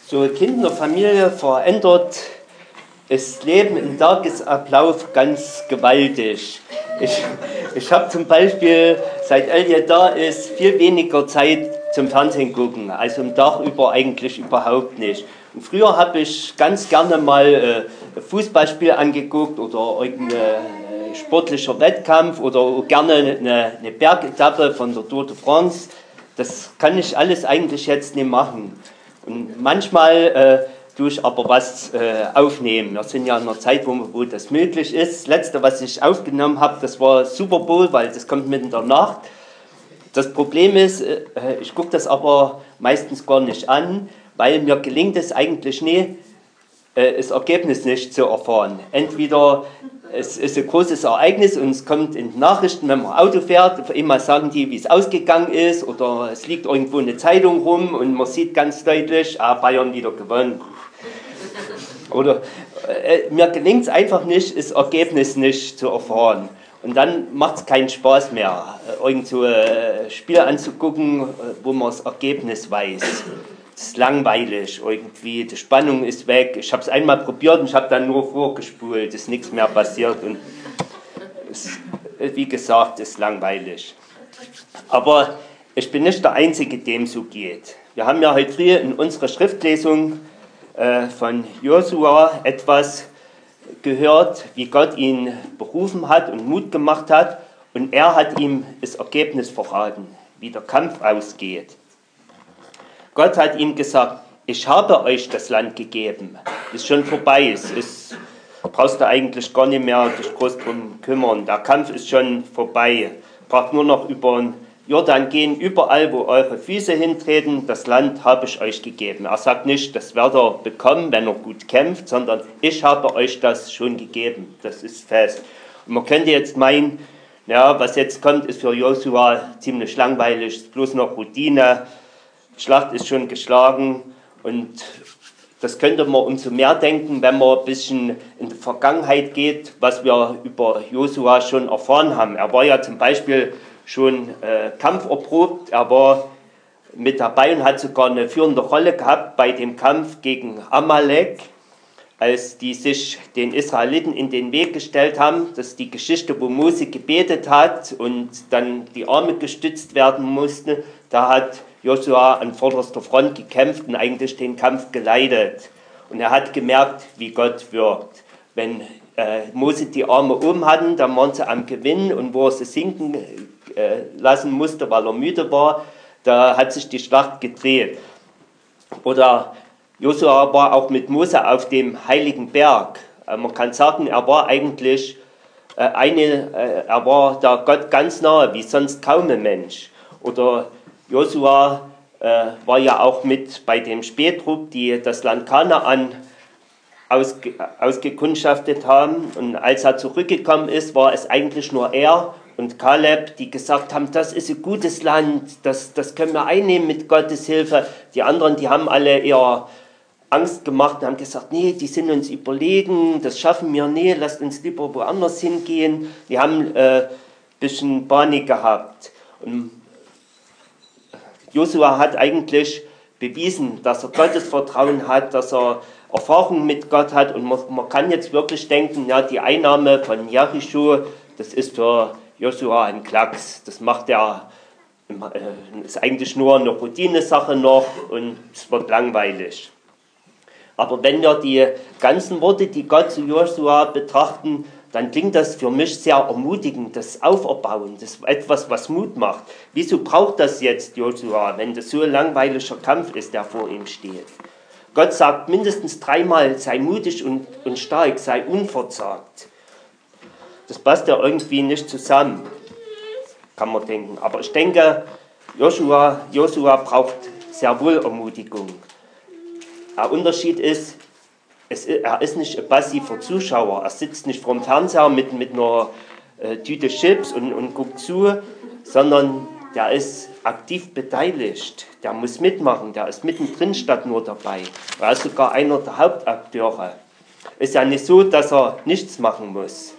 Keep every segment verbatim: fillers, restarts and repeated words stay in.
So ein Kind in der Familie verändert das Leben im Tagesablauf ganz gewaltig. Ich, ich habe zum Beispiel, seit Elje da ist, viel weniger Zeit zum Fernsehen gucken, also im Tag über eigentlich überhaupt nicht. Und früher habe ich ganz gerne mal äh, Fußballspiel angeguckt oder irgendein äh, sportlicher Wettkampf oder gerne eine, eine Bergetappe von der Tour de France. Das kann ich alles eigentlich jetzt nicht machen. Und manchmal äh, tue ich aber was äh, aufnehmen. Wir sind ja in einer Zeit, wo, wo das möglich ist. Das letzte, was ich aufgenommen habe, das war Super Bowl, weil das kommt mitten in der Nacht. Das Problem ist, äh, ich gucke das aber meistens gar nicht an, weil mir gelingt es eigentlich nie, äh, das Ergebnis nicht zu erfahren. Entweder es ist ein großes Ereignis und es kommt in den Nachrichten, wenn man Auto fährt, auf einmal sagen die, wie es ausgegangen ist, oder es liegt irgendwo eine Zeitung rum und man sieht ganz deutlich, ah, Bayern wieder gewonnen. Oder äh, mir gelingt es einfach nicht, das Ergebnis nicht zu erfahren. Und dann macht es keinen Spaß mehr, irgend so ein Spiel anzugucken, wo man das Ergebnis weiß. Es ist langweilig irgendwie, die Spannung ist weg. Ich habe es einmal probiert und ich habe dann nur vorgespult, es ist nichts mehr passiert. Und es, wie gesagt, ist langweilig. Aber ich bin nicht der Einzige, dem so geht. Wir haben ja heute früh in unserer Schriftlesung äh, von Josua etwas gehört, wie Gott ihn berufen hat und Mut gemacht hat. Und er hat ihm das Ergebnis verraten, wie der Kampf ausgeht. Gott hat ihm gesagt, ich habe euch das Land gegeben. Ist schon vorbei. Es ist, brauchst du eigentlich gar nicht mehr dich groß drum kümmern. Der Kampf ist schon vorbei. Braucht nur noch über den Jordan gehen. Überall, wo eure Füße hintreten, das Land habe ich euch gegeben. Er sagt nicht, das werdet ihr bekommen, wenn ihr gut kämpft, sondern ich habe euch das schon gegeben. Das ist fest. Und man könnte jetzt meinen, ja, was jetzt kommt, ist für Josua ziemlich langweilig, ist bloß noch Routine. Die Schlacht ist schon geschlagen und das könnte man umso mehr denken, wenn man ein bisschen in die Vergangenheit geht, was wir über Josua schon erfahren haben. Er war ja zum Beispiel schon äh, kampferprobt, er war mit dabei und hat sogar eine führende Rolle gehabt bei dem Kampf gegen Amalek, als die sich den Israeliten in den Weg gestellt haben. Das ist die Geschichte, wo Mose gebetet hat und dann die Arme gestützt werden mussten. Da hat Josua an vorderster Front gekämpft und eigentlich den Kampf geleitet. Und er hat gemerkt, wie Gott wirkt. Wenn äh, Mose die Arme oben hatten, dann waren sie am Gewinn, und wo er sie sinken äh, lassen musste, weil er müde war, da hat sich die Schlacht gedreht. Oder Josua war auch mit Mose auf dem heiligen Berg. Äh, man kann sagen, er war eigentlich äh, eine, äh, er war da Gott ganz nahe, wie sonst kaum ein Mensch. Oder Josua äh, war ja auch mit bei dem Spähtrupp, die das Land Kanaan ausge, ausgekundschaftet haben. Und als er zurückgekommen ist, war es eigentlich nur er und Kaleb, die gesagt haben, das ist ein gutes Land, das, das können wir einnehmen mit Gottes Hilfe. Die anderen, die haben alle eher Angst gemacht und haben gesagt, nee, die sind uns überlegen, das schaffen wir nicht, lasst uns lieber woanders hingehen. Die haben äh, ein bisschen Panik gehabt. Und Josua hat eigentlich bewiesen, dass er Gottes Vertrauen hat, dass er Erfahrung mit Gott hat, und man, man kann jetzt wirklich denken, ja, die Einnahme von Jericho, das ist für Josua ein Klacks, das macht er, äh, ist eigentlich nur eine Routine-Sache noch und es wird langweilig. Aber wenn wir die ganzen Worte, die Gott zu Josua betrachten, dann klingt das für mich sehr ermutigend, das Auferbauen, das ist etwas, was Mut macht. Wieso braucht das jetzt Josua, wenn das so ein langweiliger Kampf ist, der vor ihm steht? Gott sagt mindestens dreimal, sei mutig und, und stark, sei unverzagt. Das passt ja irgendwie nicht zusammen, kann man denken. Aber ich denke, Josua, Josua braucht sehr wohl Ermutigung. Der Unterschied ist, Es, er ist nicht ein passiver Zuschauer, er sitzt nicht vorm Fernseher mit, mit einer äh, Tüte Chips und, und guckt zu, sondern der ist aktiv beteiligt, der muss mitmachen, der ist mittendrin statt nur dabei. Er ist sogar einer der Hauptakteure. Ist ja nicht so, dass er nichts machen muss.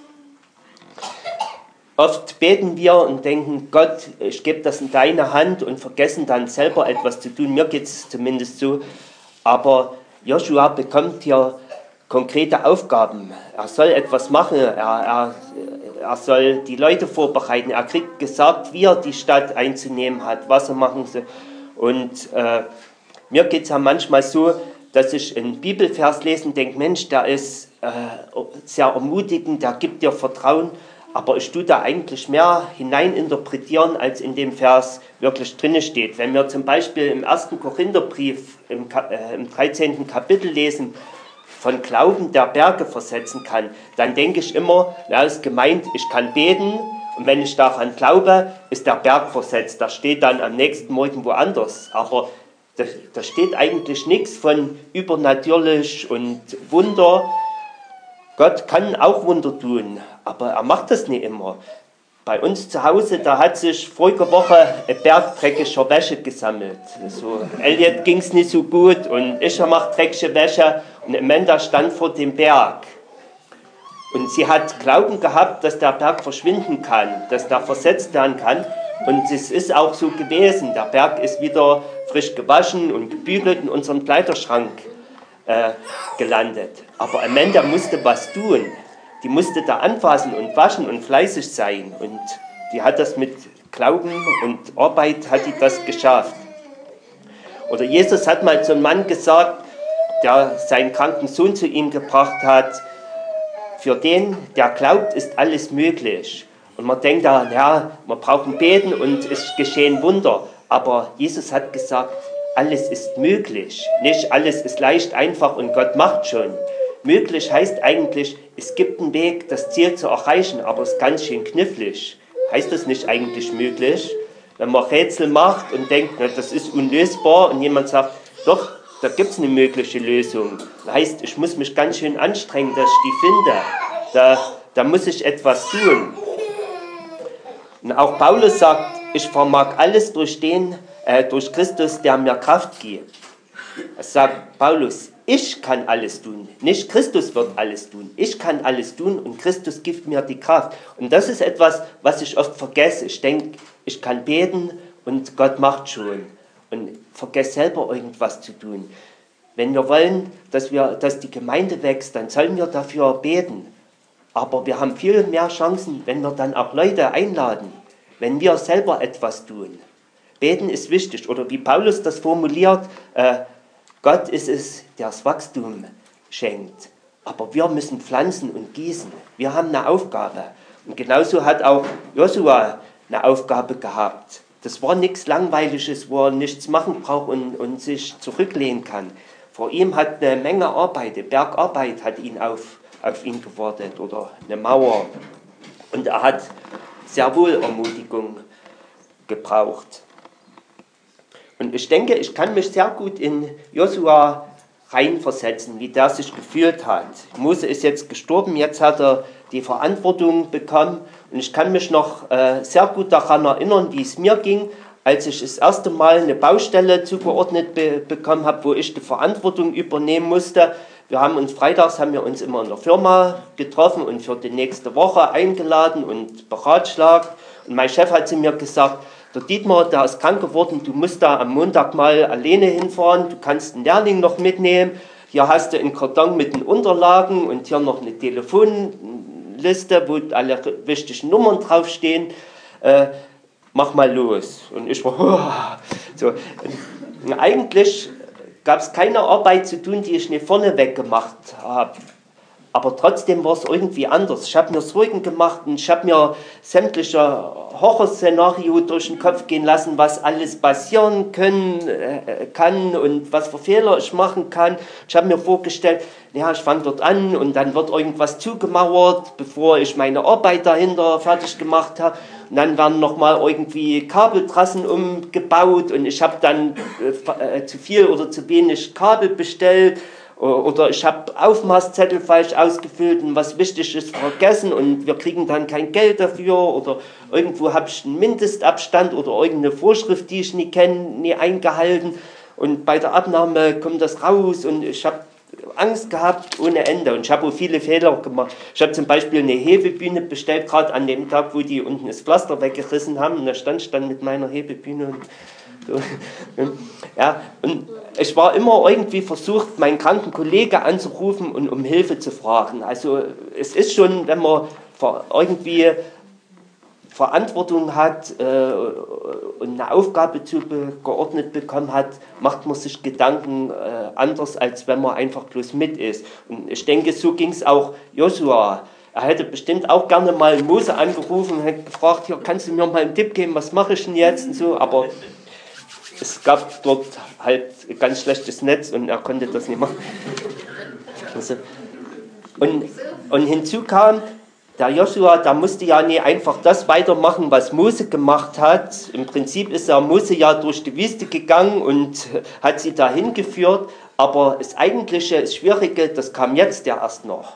Oft beten wir und denken, Gott, ich gebe das in deine Hand, und vergessen dann selber etwas zu tun. Mir geht es zumindest so, aber Joshua bekommt hier konkrete Aufgaben. Er soll etwas machen, er, er, er soll die Leute vorbereiten. Er kriegt gesagt, wie er die Stadt einzunehmen hat, was er machen soll. Und äh, mir geht es ja manchmal so, dass ich einen Bibelvers lese und denke, Mensch, der ist äh, sehr ermutigend, der gibt dir Vertrauen, aber ich tue da eigentlich mehr hineininterpretieren, als in dem Vers wirklich drin steht. Wenn wir zum Beispiel im ersten Korintherbrief im, äh, im dreizehnten Kapitel lesen, von Glauben der Berge versetzen kann, dann denke ich immer, na, ist gemeint, ich kann beten und wenn ich daran glaube, ist der Berg versetzt. Das steht dann am nächsten Morgen woanders. Aber da, da steht eigentlich nichts von übernatürlich und Wunder. Gott kann auch Wunder tun, aber er macht das nicht immer. Bei uns zu Hause, da hat sich vorige Woche ein Berg dreckiger Wäsche gesammelt. So, Elliot ging es nicht so gut und ich mache dreckige Wäsche und Amanda stand vor dem Berg. Und sie hat Glauben gehabt, dass der Berg verschwinden kann, dass der versetzt werden kann. Und es ist auch so gewesen. Der Berg ist wieder frisch gewaschen und gebügelt in unserem Kleiderschrank äh, gelandet. Aber Amanda musste was tun. Die musste da anfassen und waschen und fleißig sein. Und die hat das mit Glauben und Arbeit, hat die das geschafft. Oder Jesus hat mal zu einem Mann gesagt, der seinen kranken Sohn zu ihm gebracht hat, für den, der glaubt, ist alles möglich. Und man denkt da, ja, wir brauchen beten und es geschehen Wunder. Aber Jesus hat gesagt, alles ist möglich. Nicht alles ist leicht, einfach und Gott macht schon. Möglich heißt eigentlich, es gibt einen Weg, das Ziel zu erreichen, aber es ist ganz schön knifflig. Heißt das nicht eigentlich möglich? Wenn man Rätsel macht und denkt, na, das ist unlösbar und jemand sagt, doch, da gibt es eine mögliche Lösung. Das heißt, ich muss mich ganz schön anstrengen, dass ich die finde. Da, da muss ich etwas tun. Und auch Paulus sagt, ich vermag alles durch den, äh, durch Christus, der mir Kraft gibt. Es sagt Paulus, ich kann alles tun, nicht Christus wird alles tun. Ich kann alles tun und Christus gibt mir die Kraft. Und das ist etwas, was ich oft vergesse. Ich denke, ich kann beten und Gott macht schon. Und vergesse selber irgendwas zu tun. Wenn wir wollen, dass, wir, dass die Gemeinde wächst, dann sollen wir dafür beten. Aber wir haben viel mehr Chancen, wenn wir dann auch Leute einladen, wenn wir selber etwas tun. Beten ist wichtig. Oder wie Paulus das formuliert, äh, Gott ist es, der das Wachstum schenkt. Aber wir müssen pflanzen und gießen. Wir haben eine Aufgabe. Und genauso hat auch Josua eine Aufgabe gehabt. Das war nichts Langweiliges, wo er nichts machen braucht und, und sich zurücklehnen kann. Vor ihm hat eine Menge Arbeit, eine Bergarbeit hat ihn auf, auf ihn gewartet oder eine Mauer. Und er hat sehr wohl Ermutigung gebraucht. Und ich denke, ich kann mich sehr gut in Josua reinversetzen, wie der sich gefühlt hat. Mose ist jetzt gestorben, jetzt hat er die Verantwortung bekommen. Und ich kann mich noch äh, sehr gut daran erinnern, wie es mir ging, als ich das erste Mal eine Baustelle zugeordnet be- bekommen habe, wo ich die Verantwortung übernehmen musste. Wir haben uns freitags, haben wir uns immer in der Firma getroffen und für die nächste Woche eingeladen und beratschlagt. Und mein Chef hat zu mir gesagt, der Dietmar, der ist krank geworden, du musst da am Montag mal alleine hinfahren, du kannst einen Lehrling noch mitnehmen, hier hast du einen Karton mit den Unterlagen und hier noch eine Telefonliste, wo alle wichtigen Nummern draufstehen, äh, mach mal los. Und ich war, oh, so. Und eigentlich gab es keine Arbeit zu tun, die ich nicht vorneweg gemacht habe. Aber trotzdem war es irgendwie anders. Ich habe mir Sorgen gemacht und ich habe mir sämtliche Horrorszenario durch den Kopf gehen lassen, was alles passieren können, äh, kann und was für Fehler ich machen kann. Ich habe mir vorgestellt, ja, ich fange dort an und dann wird irgendwas zugemauert, bevor ich meine Arbeit dahinter fertig gemacht habe. Und dann werden nochmal irgendwie Kabeltrassen umgebaut und ich habe dann äh, zu viel oder zu wenig Kabel bestellt. Oder ich habe Aufmaßzettel falsch ausgefüllt und was wichtig ist vergessen und wir kriegen dann kein Geld dafür. Oder irgendwo habe ich einen Mindestabstand oder irgendeine Vorschrift, die ich nie kenne, nie eingehalten. Und bei der Abnahme kommt das raus und ich habe Angst gehabt ohne Ende. Und ich habe auch viele Fehler gemacht. Ich habe zum Beispiel eine Hebebühne bestellt, gerade an dem Tag, wo die unten das Pflaster weggerissen haben. Und da stand ich dann mit meiner Hebebühne und So, ja, und ich war immer irgendwie versucht, meinen kranken Kollegen anzurufen und um Hilfe zu fragen. Also es ist schon, wenn man irgendwie Verantwortung hat äh, und eine Aufgabe zugeordnet bekommen hat, macht man sich Gedanken äh, anders, als wenn man einfach bloß mit ist. Und ich denke, so ging es auch Josua. Er hätte bestimmt auch gerne mal Mose angerufen und hätte gefragt, hier, kannst du mir mal einen Tipp geben, was mache ich denn jetzt und so, aber es gab dort halt ein ganz schlechtes Netz und er konnte das nicht machen. Also, und, und hinzu kam, der Josua, der musste ja nicht einfach das weitermachen, was Mose gemacht hat. Im Prinzip ist er Mose ja durch die Wüste gegangen und hat sie dahin geführt, aber das eigentliche, das Schwierige, das kam jetzt ja erst noch.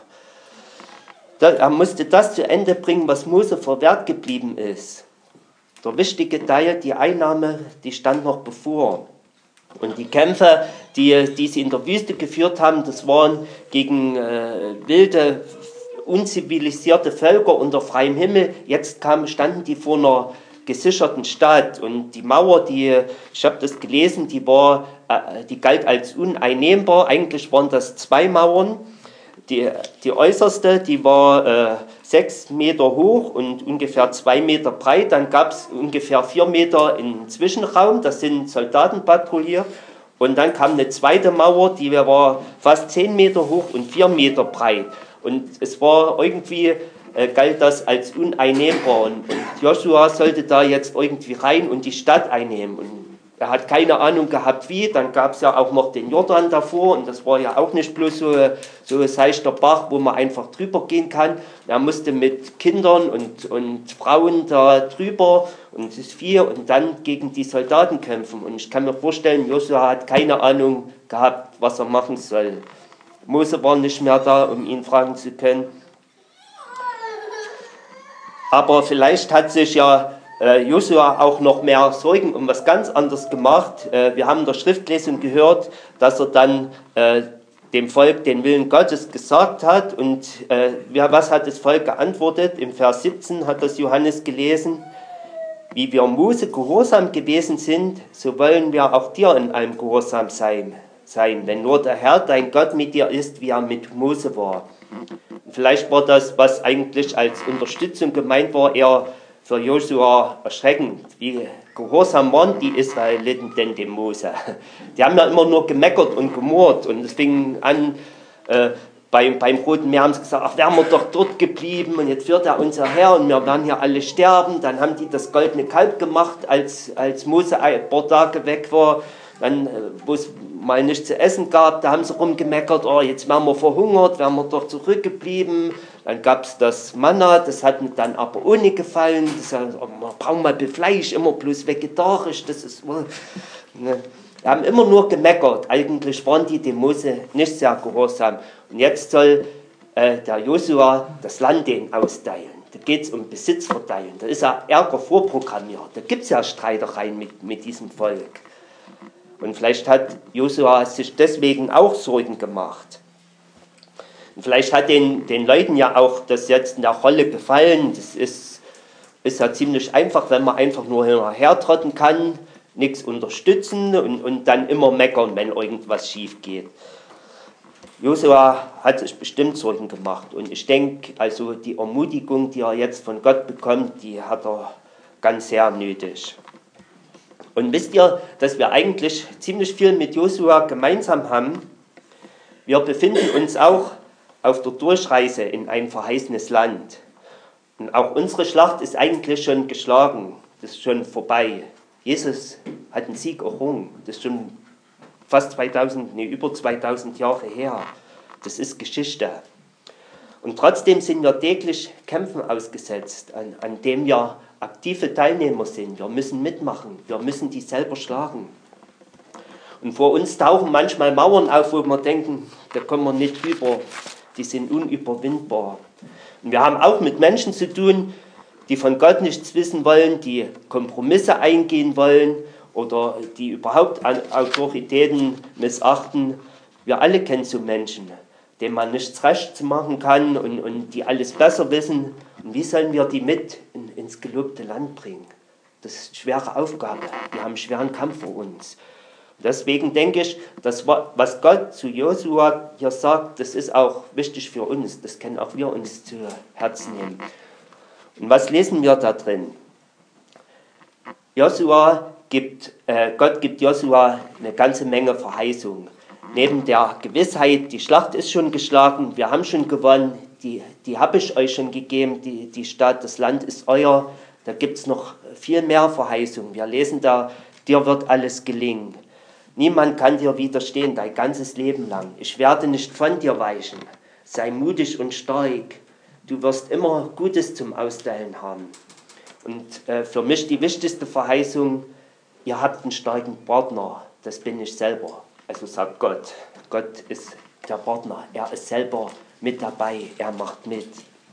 Er musste das zu Ende bringen, was Mose verwehrt geblieben ist. Der wichtige Teil, die Einnahme, die stand noch bevor. Und die Kämpfe, die, die sie in der Wüste geführt haben, das waren gegen äh, wilde, unzivilisierte Völker unter freiem Himmel. Jetzt kam, standen die vor einer gesicherten Stadt. Und die Mauer, die, ich habe das gelesen, die, war, äh, die galt als uneinnehmbar. Eigentlich waren das zwei Mauern. Die, die äußerste, die war äh, sechs Meter hoch und ungefähr zwei Meter breit. Dann gab es ungefähr vier Meter in Zwischenraum, das sind Soldaten patrouilliert. Und dann kam eine zweite Mauer, die war fast zehn Meter hoch und vier Meter breit. Und es war irgendwie, äh, galt das als uneinnehmbar. Und, und Joshua sollte da jetzt irgendwie rein und die Stadt einnehmen. Und er hat keine Ahnung gehabt, wie. Dann gab es ja auch noch den Jordan davor und das war ja auch nicht bloß so, so ein seichter Bach, wo man einfach drüber gehen kann. Er musste mit Kindern und, und Frauen da drüber und das Vieh und dann gegen die Soldaten kämpfen. Und ich kann mir vorstellen, Josua hat keine Ahnung gehabt, was er machen soll. Mose war nicht mehr da, um ihn fragen zu können. Aber vielleicht hat sich ja Josua auch noch mehr Sorgen um was ganz anderes gemacht. Wir haben in der Schriftlesung gehört, dass er dann dem Volk den Willen Gottes gesagt hat. Und was hat das Volk geantwortet? Im Vers siebzehn hat das Johannes gelesen. Wie wir Mose gehorsam gewesen sind, so wollen wir auch dir in allem gehorsam sein. Wenn nur der Herr, dein Gott, mit dir ist, wie er mit Mose war. Vielleicht war das, was eigentlich als Unterstützung gemeint war, eher für Josua erschreckend. Wie gehorsam waren die Israeliten denn dem Mose? Die haben ja immer nur gemeckert und gemurrt. Und es fing an, äh, beim, beim Roten Meer haben sie gesagt, ach, wären wir doch dort geblieben und jetzt führt er uns her und wir werden hier alle sterben. Dann haben die das goldene Kalb gemacht, als, als Mose ein paar Tage weg war. Dann, wo es mal nichts zu essen gab, da haben sie rumgemeckert, oh, jetzt wären wir verhungert, wären wir doch zurückgeblieben. Dann gab es das Manna, das hat mir dann aber ohne gefallen. Das, oh, wir brauchen mal Fleisch, immer bloß vegetarisch. Das ist, oh, ne. Wir haben immer nur gemeckert. Eigentlich waren die dem Mose nicht sehr gehorsam. Und jetzt soll äh, der Josua das Land denen austeilen. Da geht es um Besitz verteilen. Da ist ja Ärger vorprogrammiert. Da gibt es ja Streitereien mit, mit diesem Volk. Und vielleicht hat Josua sich deswegen auch Sorgen gemacht. Und vielleicht hat den, den Leuten ja auch das jetzt in der Rolle gefallen. Das ist, ist ja ziemlich einfach, wenn man einfach nur hinterhertrotten kann, nichts unterstützen und, und dann immer meckern, wenn irgendwas schief geht. Josua hat sich bestimmt Sorgen gemacht. Und ich denke, also die Ermutigung, die er jetzt von Gott bekommt, die hat er ganz sehr nötig. Und wisst ihr, dass wir eigentlich ziemlich viel mit Josua gemeinsam haben? Wir befinden uns auch auf der Durchreise in ein verheißenes Land. Und auch unsere Schlacht ist eigentlich schon geschlagen, das ist schon vorbei. Jesus hat einen Sieg errungen, das ist schon fast zweitausend, nee, über zweitausend Jahre her. Das ist Geschichte. Und trotzdem sind wir täglich Kämpfen ausgesetzt, an, an dem wir aktive Teilnehmer sind. Wir müssen mitmachen, wir müssen die selber schlagen. Und vor uns tauchen manchmal Mauern auf, wo wir denken, da kommen wir nicht rüber, die sind unüberwindbar. Und wir haben auch mit Menschen zu tun, die von Gott nichts wissen wollen, die Kompromisse eingehen wollen oder die überhaupt Autoritäten missachten. Wir alle kennen so Menschen, denen man nichts recht machen kann und, und die alles besser wissen. Und wie sollen wir die mit in, ins gelobte Land bringen? Das ist eine schwere Aufgabe. Wir haben einen schweren Kampf vor uns. Und deswegen denke ich, dass was Gott zu Josua hier sagt, das ist auch wichtig für uns. Das können auch wir uns zu Herzen nehmen. Und was lesen wir da drin? Josua gibt, äh, Gott gibt Josua eine ganze Menge Verheißungen. Neben der Gewissheit, die Schlacht ist schon geschlagen, wir haben schon gewonnen, die, die habe ich euch schon gegeben, die, die Stadt, das Land ist euer. Da gibt es noch viel mehr Verheißungen. Wir lesen da, dir wird alles gelingen. Niemand kann dir widerstehen, dein ganzes Leben lang. Ich werde nicht von dir weichen. Sei mutig und stark. Du wirst immer Gutes zum Austeilen haben. Und äh, für mich die wichtigste Verheißung, ihr habt einen starken Partner, das bin ich selber. Also sagt Gott, Gott ist der Partner, er ist selber mit dabei, er macht mit.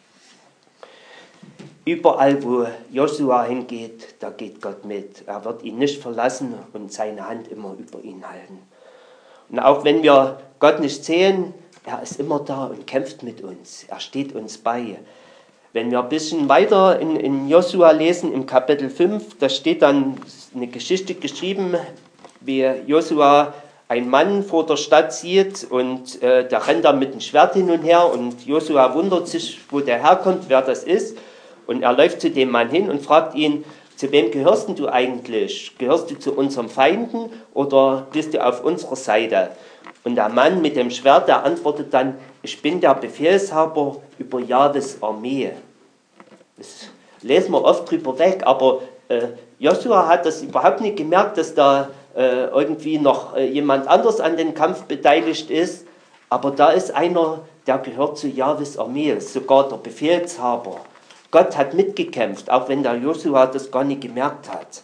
Überall, wo Josua hingeht, da geht Gott mit. Er wird ihn nicht verlassen und seine Hand immer über ihn halten. Und auch wenn wir Gott nicht sehen, er ist immer da und kämpft mit uns. Er steht uns bei. Wenn wir ein bisschen weiter in, in Josua lesen, im Kapitel fünf, da steht dann eine Geschichte geschrieben, wie Josua einen Mann vor der Stadt sieht und äh, der rennt da mit dem Schwert hin und her und Josua wundert sich, wo der herkommt, wer das ist. Und er läuft zu dem Mann hin und fragt ihn, zu wem gehörst denn du eigentlich? Gehörst du zu unseren Feinden oder bist du auf unserer Seite? Und der Mann mit dem Schwert, der antwortet dann, ich bin der Befehlshaber über Jahwes Armee. Das lesen wir oft drüber weg, aber äh, Josua hat das überhaupt nicht gemerkt, dass da äh, irgendwie noch äh, jemand anders an dem Kampf beteiligt ist. Aber da ist einer, der gehört zu Jahwes Armee, ist sogar der Befehlshaber. Gott hat mitgekämpft, auch wenn der Josua das gar nicht gemerkt hat.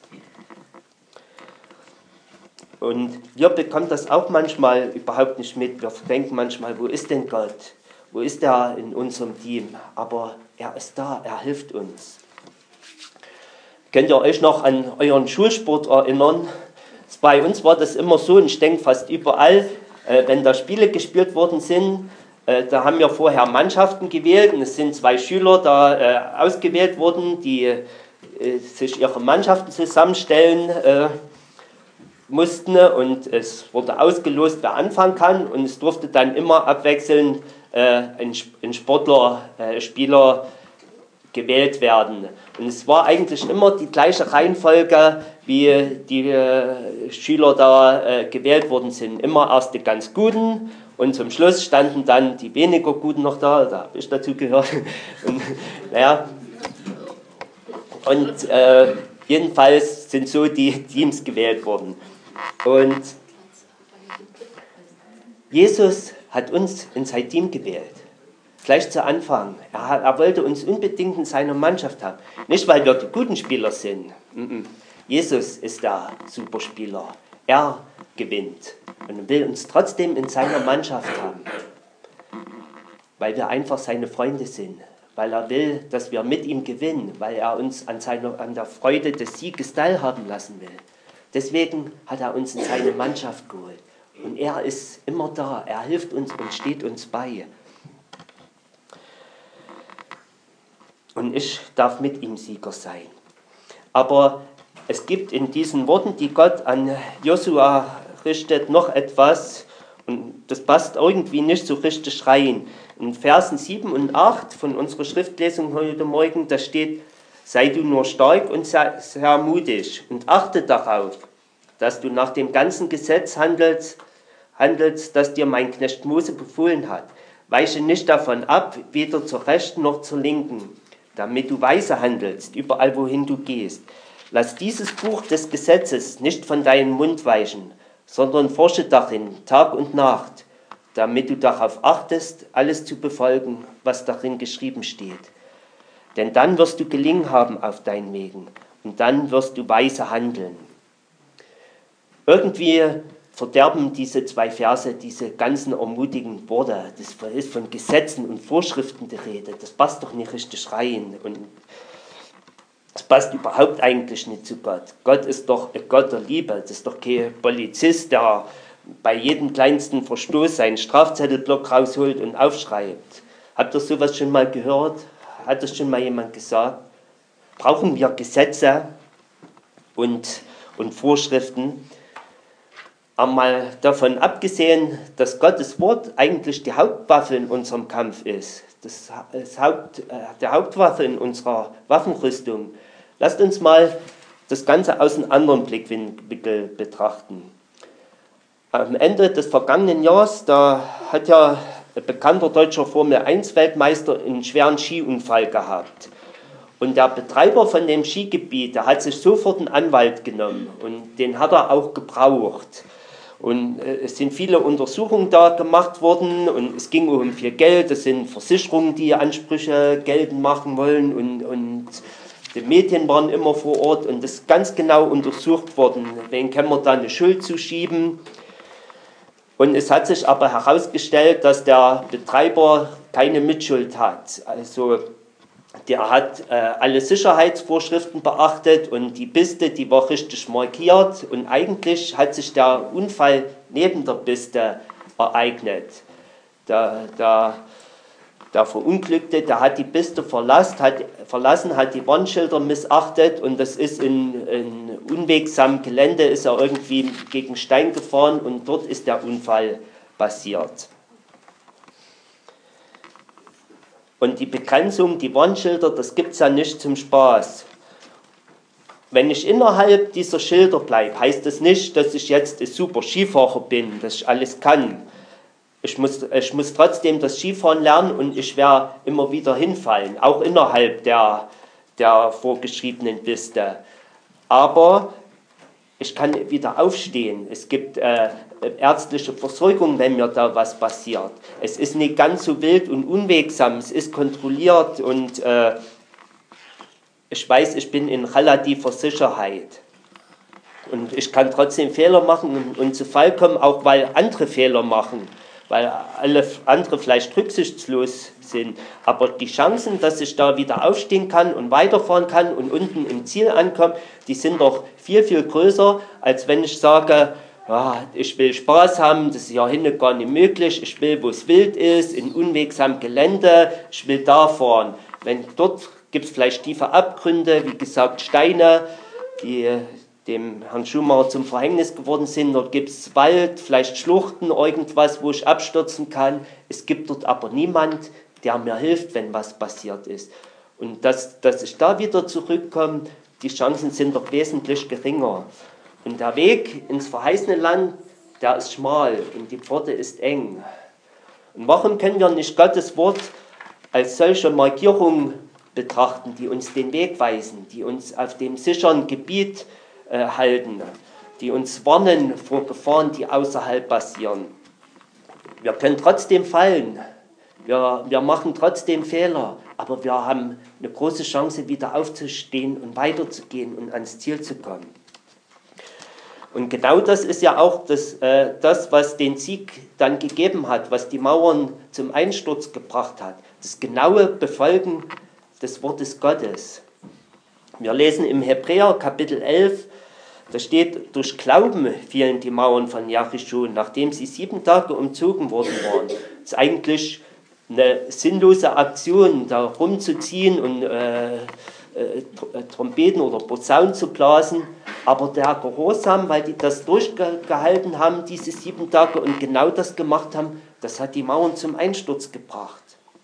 Und wir bekommen das auch manchmal überhaupt nicht mit. Wir denken manchmal, wo ist denn Gott? Wo ist er in unserem Team? Aber er ist da, er hilft uns. Könnt ihr euch noch an euren Schulsport erinnern? Bei uns war das immer so, und ich denke fast überall, wenn da Spiele gespielt worden sind, da haben wir vorher Mannschaften gewählt und es sind zwei Schüler da ausgewählt worden, die sich ihre Mannschaften zusammenstellen mussten und es wurde ausgelost, wer anfangen kann und es durfte dann immer abwechselnd ein Sportler, Spieler gewählt werden. Und es war eigentlich immer die gleiche Reihenfolge, wie die äh, Schüler da äh, gewählt worden sind. Immer erst die ganz Guten und zum Schluss standen dann die weniger Guten noch da, da habe ich dazu gehört. Und, naja. und äh, jedenfalls sind so die Teams gewählt worden. Und Jesus hat uns in sein Team gewählt. Gleich zu Anfang. Er, er wollte uns unbedingt in seiner Mannschaft haben. Nicht, weil wir die guten Spieler sind. Jesus ist der Superspieler. Er gewinnt und will uns trotzdem in seiner Mannschaft haben. Weil wir einfach seine Freunde sind. Weil er will, dass wir mit ihm gewinnen. Weil er uns an, seiner, an der Freude des Sieges teilhaben lassen will. Deswegen hat er uns in seine Mannschaft geholt. Und er ist immer da. Er hilft uns und steht uns bei. Und ich darf mit ihm Sieger sein. Aber es gibt in diesen Worten, die Gott an Josua richtet, noch etwas, und das passt irgendwie nicht so richtig rein. In Versen sieben und acht von unserer Schriftlesung heute Morgen, da steht, sei du nur stark und sei, sehr mutig und achte darauf, dass du nach dem ganzen Gesetz handelst, handelst, das dir mein Knecht Mose befohlen hat. Weiche nicht davon ab, weder zur Rechten noch zur Linken, damit du weise handelst, überall wohin du gehst. Lass dieses Buch des Gesetzes nicht von deinem Mund weichen, sondern forsche darin Tag und Nacht, damit du darauf achtest, alles zu befolgen, was darin geschrieben steht. Denn dann wirst du Gelingen haben auf deinen Wegen und dann wirst du weise handeln. Irgendwie verderben diese zwei Verse diese ganzen ermutigenden Worte. Das ist von Gesetzen und Vorschriften die Rede. Das passt doch nicht richtig rein. Und das passt überhaupt eigentlich nicht zu Gott. Gott ist doch ein Gott der Liebe. Das ist doch kein Polizist, der bei jedem kleinsten Verstoß seinen Strafzettelblock rausholt und aufschreibt. Habt ihr sowas schon mal gehört? Hat das schon mal jemand gesagt? Brauchen wir Gesetze? und, und Vorschriften. Aber mal davon abgesehen, dass Gottes Wort eigentlich die Hauptwaffe in unserem Kampf ist, das, das Haupt, äh, der Hauptwaffe in unserer Waffenrüstung, lasst uns mal das Ganze aus einem anderen Blickwinkel betrachten. Am Ende des vergangenen Jahres, da hat ja ein bekannter deutscher Formel eins Weltmeister einen schweren Skiunfall gehabt. Und der Betreiber von dem Skigebiet, der hat sich sofort einen Anwalt genommen und den hat er auch gebraucht. Und äh, es sind viele Untersuchungen da gemacht worden und es ging um viel Geld. Das sind Versicherungen, die Ansprüche geltend machen wollen und, und die Medien waren immer vor Ort und das ist ganz genau untersucht worden. Wen kann man da eine Schuld zuschieben? Und es hat sich aber herausgestellt, dass der Betreiber keine Mitschuld hat. Also der hat äh, alle Sicherheitsvorschriften beachtet und die Piste, die war richtig markiert und eigentlich hat sich der Unfall neben der Piste ereignet. Der, der, der Verunglückte, der hat die Piste verlassen, hat, verlassen, hat die Warnschilder missachtet und das ist in, in unwegsamem Gelände, ist er irgendwie gegen Stein gefahren und dort ist der Unfall passiert. Und die Begrenzung, die Warnschilder, das gibt es ja nicht zum Spaß. Wenn ich innerhalb dieser Schilder bleibe, heißt das nicht, dass ich jetzt ein super Skifahrer bin, dass ich alles kann. Ich muss, ich muss trotzdem das Skifahren lernen und ich werde immer wieder hinfallen, auch innerhalb der, der vorgeschriebenen Piste. Aber ich kann wieder aufstehen. Es gibt äh, ärztliche Versorgung, wenn mir da was passiert. Es ist nicht ganz so wild und unwegsam, es ist kontrolliert und äh, ich weiß, ich bin in relativer Sicherheit. Und ich kann trotzdem Fehler machen und, und zu Fall kommen, auch weil andere Fehler machen, weil alle andere vielleicht rücksichtslos sind. Aber die Chancen, dass ich da wieder aufstehen kann und weiterfahren kann und unten im Ziel ankomme, die sind doch viel, viel größer, als wenn ich sage, ja, ich will Spaß haben, das ist ja hinten gar nicht möglich, ich will, wo es wild ist, in unwegsamem Gelände, ich will da fahren. Wenn dort gibt es vielleicht tiefe Abgründe, wie gesagt Steine, die dem Herrn Schumacher zum Verhängnis geworden sind. Dort gibt es Wald, vielleicht Schluchten, irgendwas, wo ich abstürzen kann. Es gibt dort aber niemand, der mir hilft, wenn was passiert ist. Und dass, dass ich da wieder zurückkomme, die Chancen sind doch wesentlich geringer. Und der Weg ins verheißene Land, der ist schmal und die Pforte ist eng. Und warum können wir nicht Gottes Wort als solche Markierung betrachten, die uns den Weg weisen, die uns auf dem sicheren Gebiet äh, halten, die uns warnen vor Gefahren, die außerhalb passieren. Wir können trotzdem fallen, wir, wir machen trotzdem Fehler, aber wir haben eine große Chance, wieder aufzustehen und weiterzugehen und ans Ziel zu kommen. Und genau das ist ja auch das, äh, das, was den Sieg dann gegeben hat, was die Mauern zum Einsturz gebracht hat. Das genaue Befolgen des Wortes Gottes. Wir lesen im Hebräer Kapitel elf, da steht, durch Glauben fielen die Mauern von Jericho, nachdem sie sieben Tage umzogen worden waren. Das ist eigentlich eine sinnlose Aktion, da rumzuziehen und äh, äh, Trompeten oder Posaunen zu blasen, aber der Gehorsam, weil die das durchgehalten haben, diese sieben Tage und genau das gemacht haben, das hat die Mauern zum Einsturz gebracht.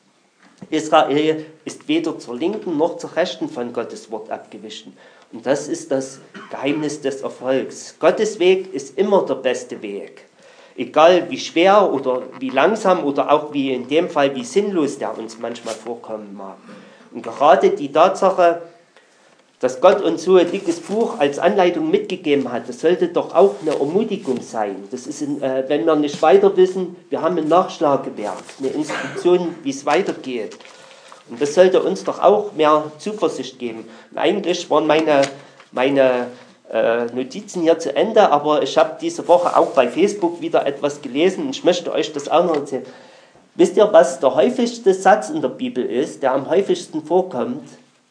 Israel ist weder zur Linken noch zur Rechten von Gottes Wort abgewichen. Und das ist das Geheimnis des Erfolgs. Gottes Weg ist immer der beste Weg. Egal wie schwer oder wie langsam oder auch wie in dem Fall wie sinnlos der uns manchmal vorkommen mag. Und gerade die Tatsache, dass Gott uns so ein dickes Buch als Anleitung mitgegeben hat, das sollte doch auch eine Ermutigung sein. Das ist, ein, äh, wenn wir nicht weiter wissen, wir haben ein Nachschlagewerk, eine Instruktion, wie es weitergeht. Und das sollte uns doch auch mehr Zuversicht geben. Und eigentlich waren meine, meine äh, Notizen hier zu Ende, aber ich habe diese Woche auch bei Facebook wieder etwas gelesen und ich möchte euch das auch noch erzählen. Wisst ihr, was der häufigste Satz in der Bibel ist, der am häufigsten vorkommt?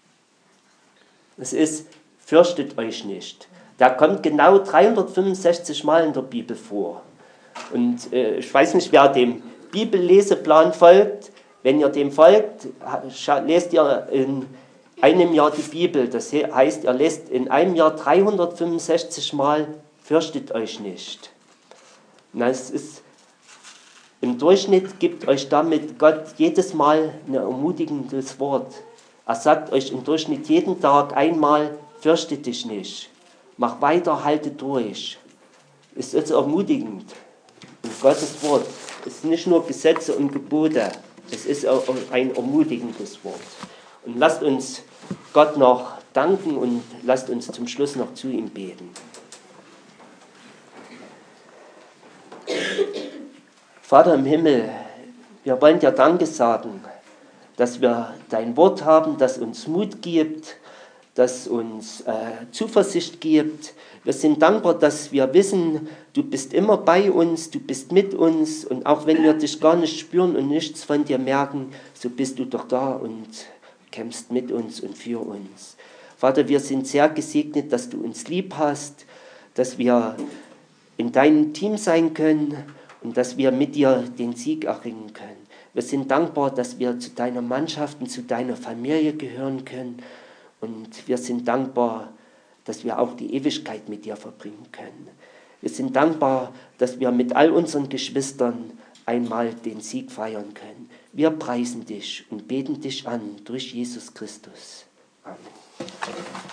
Es ist, fürchtet euch nicht. Der kommt genau dreihundertfünfundsechzig Mal in der Bibel vor. Und äh, ich weiß nicht, wer dem Bibelleseplan folgt. Wenn ihr dem folgt, lest ihr in, einem Jahr die Bibel. Das heißt, ihr lest in einem Jahr dreihundertfünfundsechzig Mal, fürchtet euch nicht. Na, es ist, im Durchschnitt gibt euch damit Gott jedes Mal ein ermutigendes Wort. Er sagt euch im Durchschnitt jeden Tag einmal, fürchte dich nicht. Mach weiter, halte durch. Es ist ermutigend. Und Gottes Wort ist nicht nur Gesetze und Gebote, es ist auch ein ermutigendes Wort. Und lasst uns Gott noch danken und lasst uns zum Schluss noch zu ihm beten. Vater im Himmel, wir wollen dir Danke sagen, dass wir dein Wort haben, das uns Mut gibt, das uns äh, Zuversicht gibt. Wir sind dankbar, dass wir wissen, du bist immer bei uns, du bist mit uns und auch wenn wir dich gar nicht spüren und nichts von dir merken, so bist du doch da und kämpfst mit uns und für uns. Vater, wir sind sehr gesegnet, dass du uns lieb hast, dass wir in deinem Team sein können und dass wir mit dir den Sieg erringen können. Wir sind dankbar, dass wir zu deiner Mannschaft und zu deiner Familie gehören können. Und wir sind dankbar, dass wir auch die Ewigkeit mit dir verbringen können. Wir sind dankbar, dass wir mit all unseren Geschwistern einmal den Sieg feiern können. Wir preisen dich und beten dich an durch Jesus Christus. Amen.